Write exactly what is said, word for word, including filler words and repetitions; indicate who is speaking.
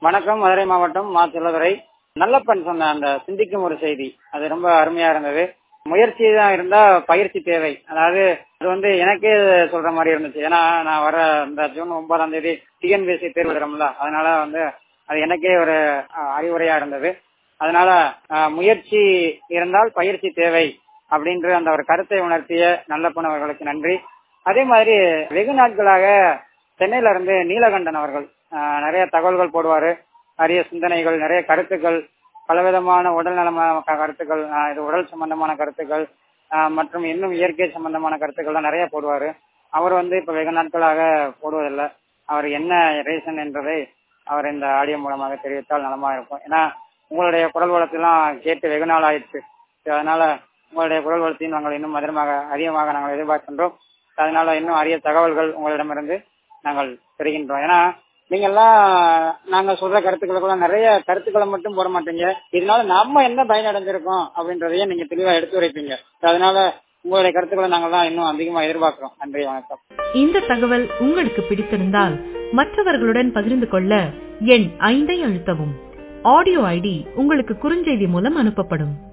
Speaker 1: வணக்கம். மதுரை மாவட்டம் மா செல்லதுரை. நல்லப்பன் சொன்ன அந்த சிந்திக்கும் ஒரு செய்தி அது ரொம்ப அருமையா இருந்தது. முயற்சி தான் இருந்தா பயிற்சி தேவை. அதாவது அது வந்து எனக்கே சொல்ற மாதிரி இருந்துச்சு. ஏன்னா நான் வர இந்த ஜூன் ஒன்பதாம் தேதி டிஎன்பிஎஸ்சி தேர்வு எழுதுறோம்ல, அதனால வந்து அது எனக்கே ஒரு அஹ், அறிவுரையா இருந்தது. அதனால அஹ், முயற்சி இருந்தால் பயிற்சி தேவை அப்படின்ற அந்த ஒரு கருத்தை உணர்த்திய நல்லப்பன் அவர்களுக்கு நன்றி. அதே மாதிரி வெகு நாட்களாக சென்னையில இருந்து நீலகண்டன் அவர்கள் அஹ், நிறைய தகவல்கள் போடுவாரு. நிறைய சிந்தனைகள், நிறைய கருத்துக்கள், பலவிதமான உடல் நலமான கருத்துக்கள், அஹ், இது உடல் சம்பந்தமான கருத்துக்கள் அஹ், மற்றும் இன்னும் இயற்கை சம்பந்தமான கருத்துக்கள்லாம் நிறைய போடுவாரு. அவர் வந்து இப்ப வெகு நாட்களாக போடுவதில்லை. அவர் என்ன ரீசன் என்பதை அவர் இந்த ஆடியோ மூலமாக தெரிவித்தால் நலமா இருக்கும். ஏன்னா உங்களுடைய குரல் வளர்த்தெல்லாம் கேட்டு வெகு நாள் ஆயிடுச்சு. அதனால உங்களுடைய குரல் வளர்த்தையும் நாங்கள் இன்னும் அதிகமாக அதிகமாக நாங்கள் எதிர்பார்க்கின்றோம். அதனால இன்னும் அரிய தகவல்கள் உங்களிடமிருந்து நாங்கள் பெறுகின்றோம். ஏன்னா நீங்க எல்லாம் நாங்க சொல்ற கருத்துக்களுக்குள்ள நிறைய கருத்துக்களை மட்டும் போட மாட்டீங்க. இதனால நம்ம என்ன பயனடைஞ்சிருக்கோம் அப்படின்றதையே நீங்க தெளிவா எடுத்து உரைப்பீங்க. அதனால உங்களுடைய கருத்துக்களை நாங்கள்லாம் இன்னும் அதிகமா எதிர்பார்க்கிறோம். நன்றி, வணக்கம்.
Speaker 2: இந்த தகவல் உங்களுக்கு பிடித்திருந்தால் மற்றவர்களுடன் பகிர்ந்து கொள்ள எண் ஐந்தை அழுத்தவும். ஆடியோ ஐடி உங்களுக்கு குறுஞ்செய்தி மூலம் அனுப்பப்படும்.